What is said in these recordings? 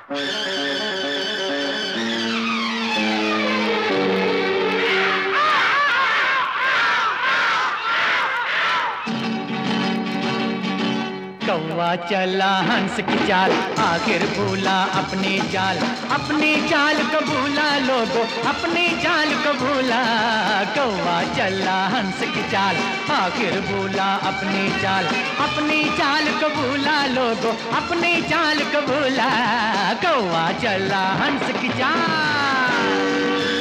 कौवा चला हंस की चाल, आखिर भूला अपनी चाल। अपनी चाल को भूला लोगो, अपनी चाल को भूला। कौवा चला हंस की चाल, आखिर भूला अपनी चाल। अपनी चाल को भूला लोगो, अपनी चाल को भूला। कौवा चला हंस की चाल।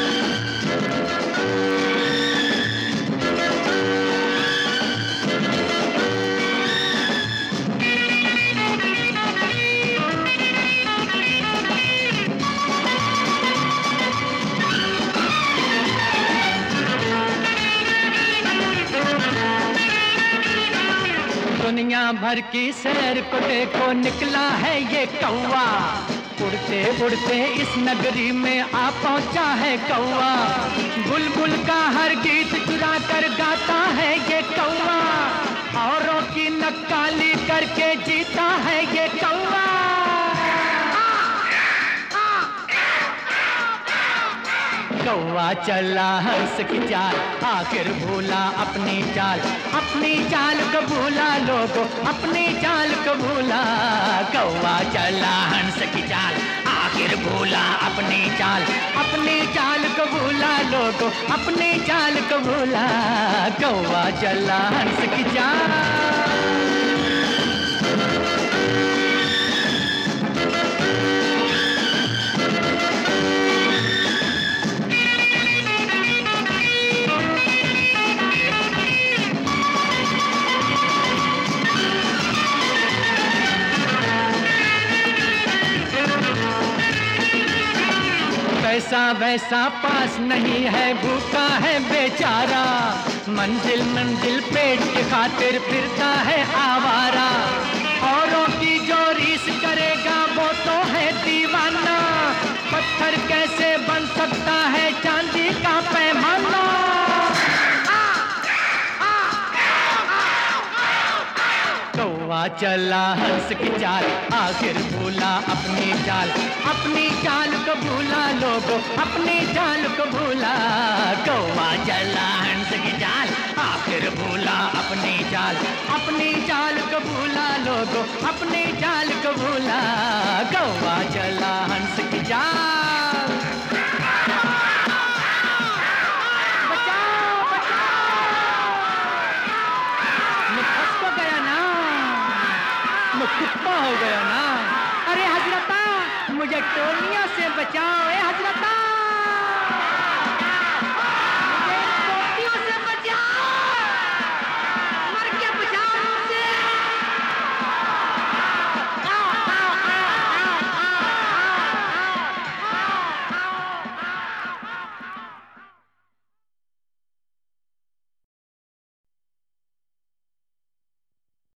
दुनिया भर की सैर को देखो निकला है ये कौवा। उड़ते उड़ते इस नगरी में आ पहुंचा है कौवा। बुलबुल का हर गीत चुरा कर गाता है ये कौवा। औरों की नक्काली करके जीता है ये कौवा। कौवा चला हंस की चाल, आखिर भूला अपनी चाल। अपनी चाल को भूला लोगो, अपनी चाल को भूला। कौवा चला हंस की चाल, आखिर भूला अपनी चाल। अपनी चाल को भूला लोगो, अपनी चाल को भूला। कौवा चला हंस की चाल। वैसा वैसा पास नहीं है, भूखा है बेचारा। मंजिल मंजिल पेट की खातिर फिरता है आवारा। औरों की जो रीस करेगा वो तो है दीवाना। पत्थर कैसे बन सकता है चांदी का पैमाना। कौवा चला हंस की चाल, आखिर भूला अपनी चाल। अपनी चाल को भूला लोगो, अपनी चाल को भूला। कौवा चला हंस की चाल, आखिर भूला अपनी चाल। अपनी चाल को भूला लोगो, अपनी चाल को भूला। कौवा चला हंस की चाल। बचाओ बचाओ, मैं फंस तो गया ना, मैं कुत्ता हो गया ना। अरे हजरता, मुझे टोलियों से बचाओ। ए हजरता।